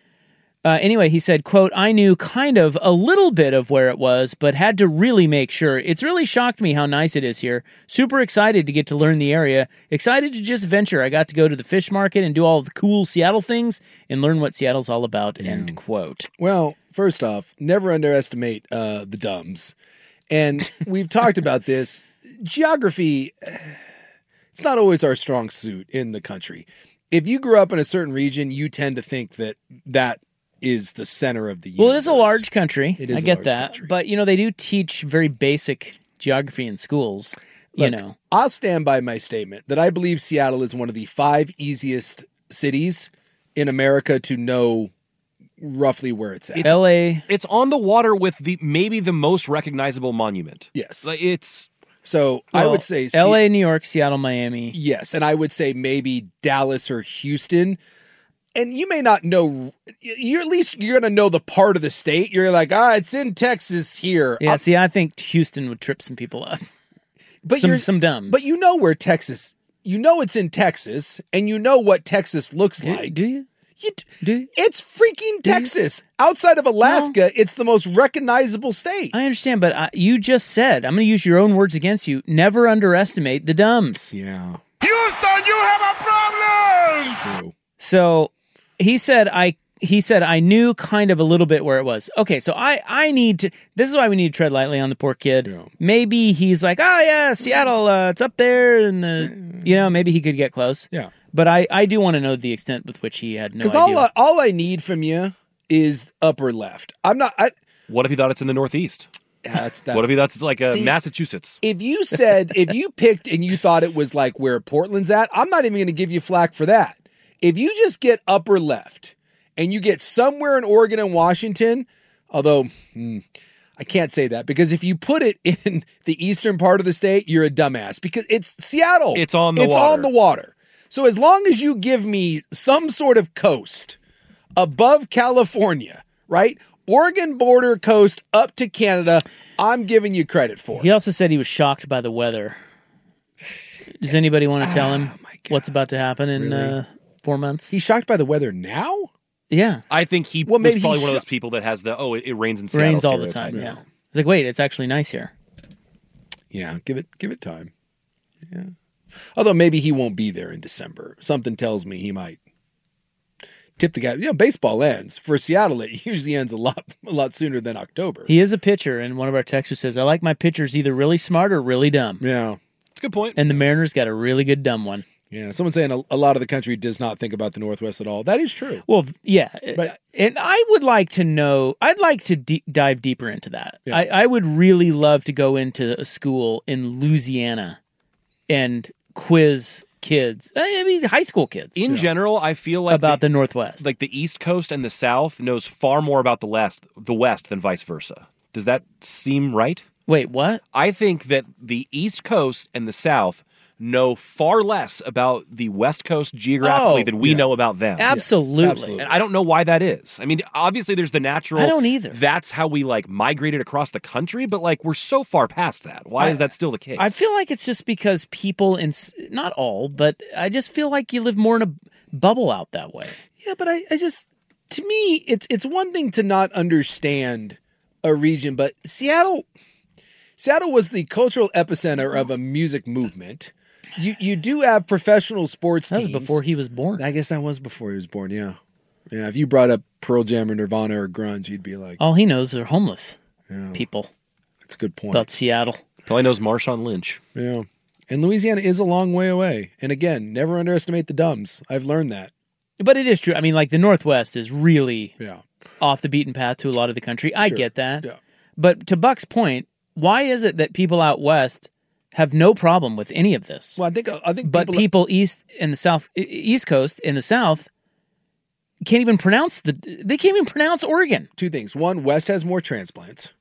Uh, anyway, he said, quote, I knew kind of a little bit of where it was, but had to really make sure. It's really shocked me how nice it is here. Super excited to get to learn the area. Excited to just venture. I got to go to the fish market and do all the cool Seattle things and learn what Seattle's all about, end quote. Well, first off, never underestimate uh, the dumbs. And we've talked about this. Geography, it's not always our strong suit in the country. If you grew up in a certain region, you tend to think that that is the center of the universe. Well, it is a large country. It is I a get large that. country. But, you know, they do teach very basic geography in schools, you Look, know. I'll stand by my statement that I believe Seattle is one of the five easiest cities in America to know roughly where it's at. L A. It's on the water with the maybe the most recognizable monument. Yes. Like it's So I well, would say Se- L A, New York, Seattle, Miami. Yes, and I would say maybe Dallas or Houston. And you may not know, you're at least you're going to know the part of the state. You're like, ah, it's in Texas here. Yeah, Uh, see, I think Houston would trip some people up. but some you're, some dumbs. But you know where Texas, you know it's in Texas, and you know what Texas looks do, like. do you? You d- Do you? It's freaking Texas. Outside of Alaska, it's the most recognizable state. I understand, but I, you just said, I'm going to use your own words against you, never underestimate the dumbs. Yeah, Houston, you have a problem! it's true. So he said, I he said, I knew kind of a little bit where it was. Okay, so I, I need to, this is why we need to tread lightly on the poor kid. Yeah. Maybe he's like, oh yeah, Seattle, uh, it's up there. And the, you know, maybe he could get close. Yeah. But I, I do want to know the extent with which he had no Because idea. all I, all I need from you is upper left. I'm not. I What if he thought it's in the Northeast? Yeah, that's, that's, what if he thought it's like uh, See, Massachusetts? If you said, if you picked and you thought it was like where Portland's at, I'm not even going to give you flack for that. If you just get upper left and you get somewhere in Oregon and Washington, although hmm, I can't say that because if you put it in the eastern part of the state, you're a dumbass because it's Seattle. It's on the it's water. on the water. So as long as you give me some sort of coast above California, right? Oregon border coast up to Canada, I'm giving you credit for. He also said he was shocked by the weather. Does anybody want to tell him oh what's about to happen in Really? uh, four months? He's shocked by the weather now? Yeah. I think he Well, was maybe probably he one of sh- those people that has the, oh, it, it rains in Seattle. Rains all the stereotype. time, yeah. It's like, wait, it's actually nice here. Yeah, give it give it time. Yeah. Although maybe he won't be there in December. Something tells me he might tip the guy. You know, baseball ends. For Seattle, it usually ends a lot a lot sooner than October. He is a pitcher, and one of our texters says, I like my pitchers either really smart or really dumb. Yeah. It's a good point. And the Mariners got a really good dumb one. Yeah, someone's saying a, a lot of the country does not think about the Northwest at all. That is true. Well, yeah. But- and I would like to know, I'd like to de- dive deeper into that. Yeah. I, I would really love to go into a school in Louisiana and quiz kids, I mean, high school kids. In general, I feel like about the, the Northwest. Like the East Coast and the South knows far more about the West, the West than vice versa. Does that seem right? Wait, what? I think that the East Coast and the South know far less about the West Coast geographically Oh, than we yeah. know about them. Absolutely. Yes, absolutely. And I don't know why that is. I mean, obviously there's the natural. I don't either. That's how we like migrated across the country, but like we're so far past that. Why I- is that still the case? I feel like it's just because people, in s- not all, but I just feel like you live more in a bubble out that way. Yeah, but I, I just, to me, it's it's one thing to not understand a region, but Seattle, Seattle was the cultural epicenter of a music movement. You you do have professional sports That was teams. before he was born. I guess that was before he was born. Yeah, yeah. If you brought up Pearl Jam or Nirvana or grunge, you'd be like, All he knows are homeless yeah, people that's a good point. about Seattle. Probably knows Marshawn Lynch. Yeah, and Louisiana is a long way away. And again, never underestimate the dumbs. I've learned that. But it is true. I mean, like the Northwest is really Yeah, off the beaten path to a lot of the country. I Sure. get that. yeah. But to Buck's point, why is it that people out west have no problem with any of this? Well, I think I think but people, people east in the south, e- east coast in the south can't even pronounce the. They can't even pronounce Oregon. two things. One, West has more transplants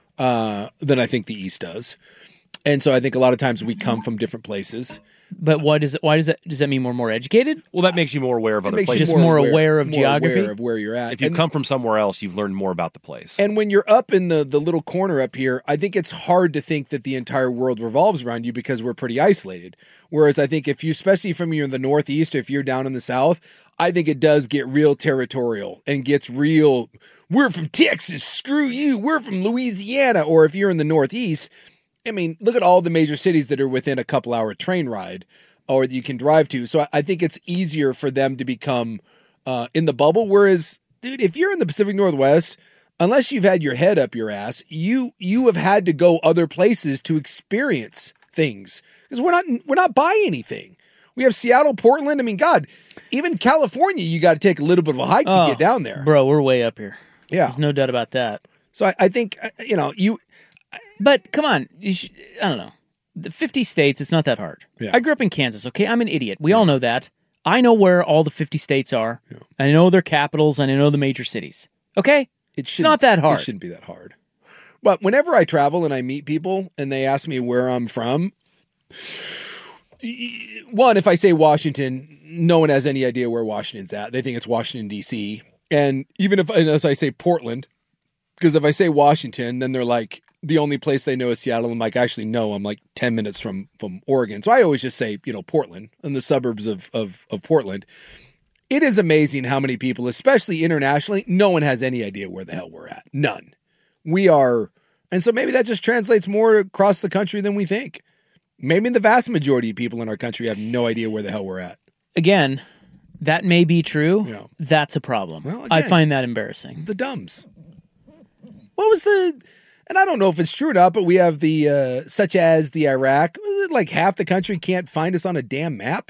uh, than I think the East does, and so I think a lot of times we come from different places. But why does it? Why does that? Does that mean we're more educated? Well, that makes you more aware of It other makes you places. Just more aware of more geography? aware of where you're at. If you and, come from somewhere else, you've learned more about the place. and when you're up in the the little corner up here, I think it's hard to think that the entire world revolves around you because we're pretty isolated. Whereas I think if you, especially from you're in the Northeast, or if you're down in the South, I think it does get real territorial and gets real. We're from Texas, screw you. We're from Louisiana. Or if you're in the Northeast, I mean, look at all the major cities that are within a couple hour train ride or that you can drive to. So I, I think it's easier for them to become uh, in the bubble. Whereas, dude, if you're in the Pacific Northwest, unless you've had your head up your ass, you you have had to go other places to experience things because we're not we're not by anything. We have Seattle, Portland. I mean, God, even California, you got to take a little bit of a hike to Oh, get down there. Bro, we're way up here. Yeah. There's no doubt about that. So I, I think uh, you know you. But come on, you should, I don't know. The fifty states, it's not that hard. Yeah. I grew up in Kansas, okay? I'm an idiot. We all know that. I know where all the fifty states are. Yeah. I know their capitals, and I know the major cities. Okay? It It's shouldn't- not that hard. It shouldn't be that hard. But whenever I travel and I meet people and they ask me where I'm from, one, if I say Washington, no one has any idea where Washington's at. They think it's Washington, D C. And even if and as I say Portland, because if I say Washington, then they're like, the only place they know is Seattle. I'm like, actually, no, I'm like ten minutes from from Oregon. So I always just say, you know, Portland and the suburbs of of, of Portland. It is amazing how many people, especially internationally, no one has any idea where the hell we're at. None. We are, and so maybe that just translates more across the country than we think. Maybe the vast majority of people in our country have no idea where the hell we're at. Again, that may be true. Yeah. That's a problem. Well, I again- find that embarrassing. The dumbs. What was the, and I don't know if it's true or not, but we have the, uh, such as the Iraq, was it like half the country can't find us on a damn map?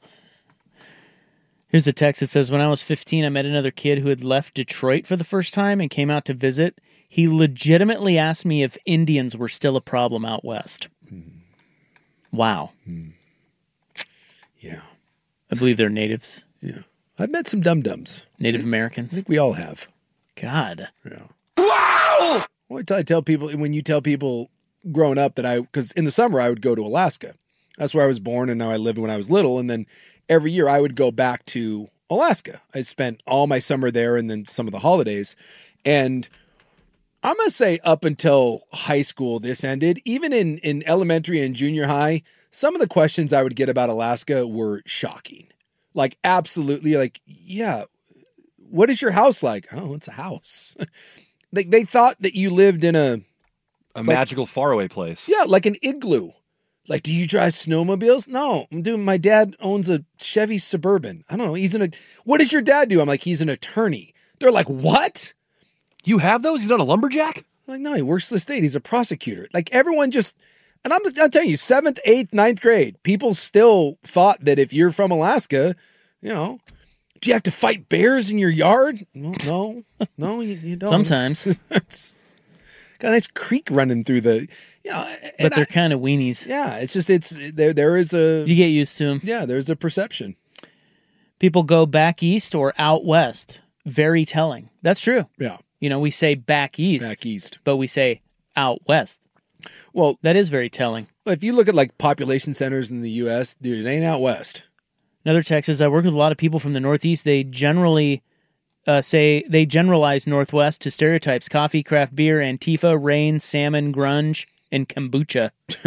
Here's a text that says, when I was fifteen, I met another kid who had left Detroit for the first time and came out to visit. He legitimately asked me if Indians were still a problem out west. Hmm. Wow. Hmm. Yeah. I believe they're natives. Yeah. I've met some dum-dums. Native I Americans. think we all have. God. Yeah. Wow! Well, I tell, I tell people, when you tell people growing up that I, because in the summer I would go to Alaska. That's where I was born, and now I lived when I was little. And then every year I would go back to Alaska. I spent all my summer there and then some of the holidays. And I'm going to say up until high school, this ended. Even in, in elementary and junior high, some of the questions I would get about Alaska were shocking. Like, absolutely, like, yeah, what is your house like? Oh, it's a house. they, they thought that you lived in a... A like, magical faraway place. Yeah, like an igloo. Like, do you drive snowmobiles? No, I'm doing, my dad owns a Chevy Suburban. I don't know. He's an, what does your dad do? I'm like, he's an attorney. They're like, what? You have those? He's not a lumberjack? I'm like, no, he works for the state. He's a prosecutor. Like, everyone just, and I'm, I'm telling you, seventh, eighth, ninth grade, people still thought that if you're from Alaska, you know, do you have to fight bears in your yard? Well, no, no, you, you don't. Sometimes. Got a nice creek running through the, you know, but they're kind of weenies. Yeah, it's just, it's, there, there is a... You get used to them. Yeah, there's a perception. People go back east or out west. Very telling. That's true. Yeah. You know, we say back east. Back east. But we say out west. Well, that is very telling. If you look at like population centers in the U S, dude, it ain't out west. Another Texas, I work with a lot of people from the Northeast. They generally uh, say, they generalize Northwest to stereotypes: coffee, craft beer, Antifa, rain, salmon, grunge, and kombucha.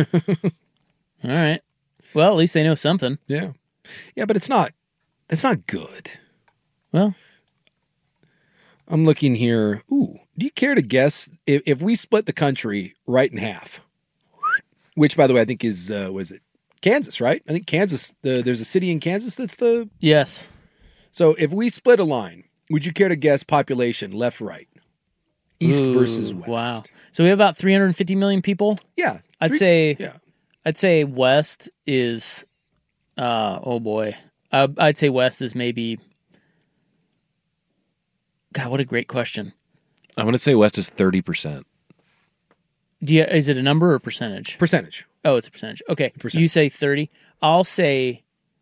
All right. Well, at least they know something. Yeah. Yeah, but it's not, it's not good. Well, I'm looking here. Ooh, do you care to guess if, if we split the country right in half, which, by the way, I think is, uh, was it Kansas, right? I think Kansas, the, there's a city in Kansas that's the... Yes. So if we split a line, would you care to guess population left, right? East Ooh, versus west. Wow. So we have about three hundred fifty million people? Yeah. I'd three, say, yeah. I'd say west is, uh, oh boy. Uh, I'd say west is maybe, God, what a great question. I'm going to say west is thirty percent. Do you, is it a number or percentage? Percentage. Oh, it's a percentage. Okay. Percentage. You say thirty. I'll say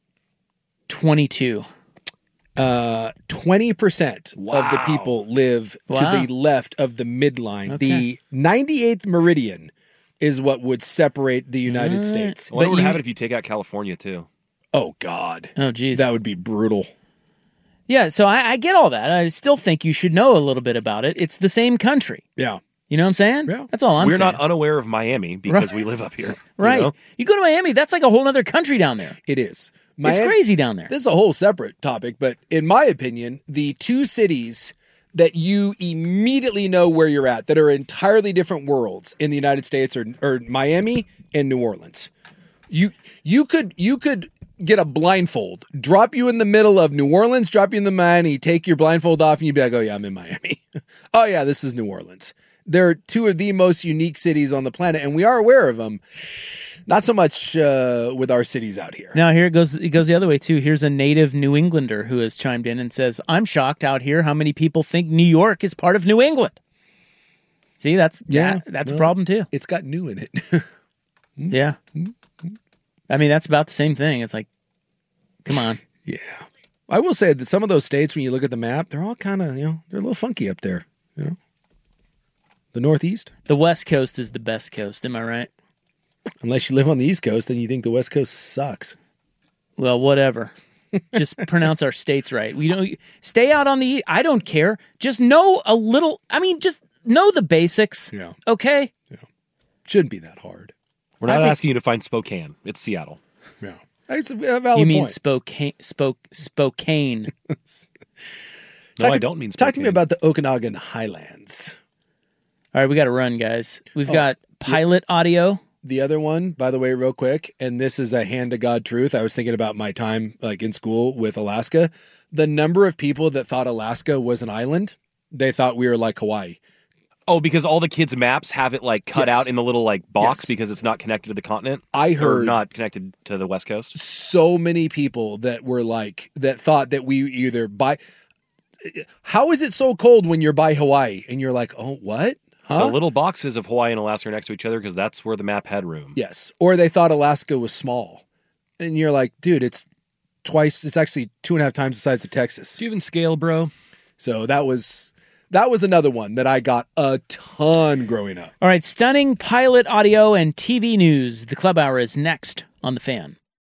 twenty-two. Uh, twenty percent Wow. of the people live Wow. to the left of the midline. Okay. The ninety-eighth meridian is what would separate the United Alright. States. Well, it But would you- have it if you take out California, too. Oh, God. Oh, geez. That would be brutal. Yeah, so I, I get all that. I still think you should know a little bit about it. It's the same country. Yeah. You know what I'm saying? Yeah. That's all I'm We're saying. not unaware of Miami because Right. we live up here. Right. You know? You go to Miami, that's like a whole other country down there. It is. It's Miami- crazy down there. This is a whole separate topic, but in my opinion, the two cities that you immediately know where you're at, that are entirely different worlds in the United States, are, are Miami and New Orleans. You you could you could get a blindfold, drop you in the middle of New Orleans, drop you in the Miami, take your blindfold off, and you'd be like, oh yeah, I'm in Miami. Oh yeah, this is New Orleans. They're two of the most unique cities on the planet, and we are aware of them. Not so much uh, with our cities out here. Now here it goes. It goes the other way too. Here's a native New Englander who has chimed in and says, "I'm shocked out here how many people think New York is part of New England." See, that's yeah, that, that's well, a problem too. It's got new in it. Yeah, I mean that's about the same thing. It's like, come on. Yeah. I will say that some of those states, when you look at the map, they're all kind of, you know, they're a little funky up there, you know. The Northeast. The West Coast is the best coast. Am I right? Unless you live on the East Coast, then you think the West Coast sucks. Well, whatever. Just pronounce our states right. We don't stay out on the. I don't care. Just know a little. I mean, just know the basics. Yeah. Okay. Yeah. Shouldn't be that hard. We're not I think- asking you to find Spokane. It's Seattle. Yeah. It's a valid You mean point. Spokane? Spoke Spokane. No, Talk I to- don't mean Spokane. Talk to me about the Okanagan Highlands. All right, we got to run, guys. We've Oh, got pilot audio. The other one, by the way, real quick, and this is a hand to God truth. I was thinking about my time like in school with Alaska. The number of people that thought Alaska was an island, they thought we were like Hawaii. Oh, because all the kids' maps have it like cut Yes. out in the little like box Yes. because it's not connected to the continent. I Or heard not connected to the West Coast. so many people that were like, that thought that we either buy. How is it so cold when you're by Hawaii and you're like, oh, what? Huh? The little boxes of Hawaii and Alaska are next to each other because that's where the map had room. Yes. Or they thought Alaska was small. And you're like, dude, it's twice, it's actually two and a half times the size of Texas. Do you even scale, bro? So that was that was another one that I got a ton growing up. All right, stunning pilot audio and T V news. The Club Hour is next on The Fan.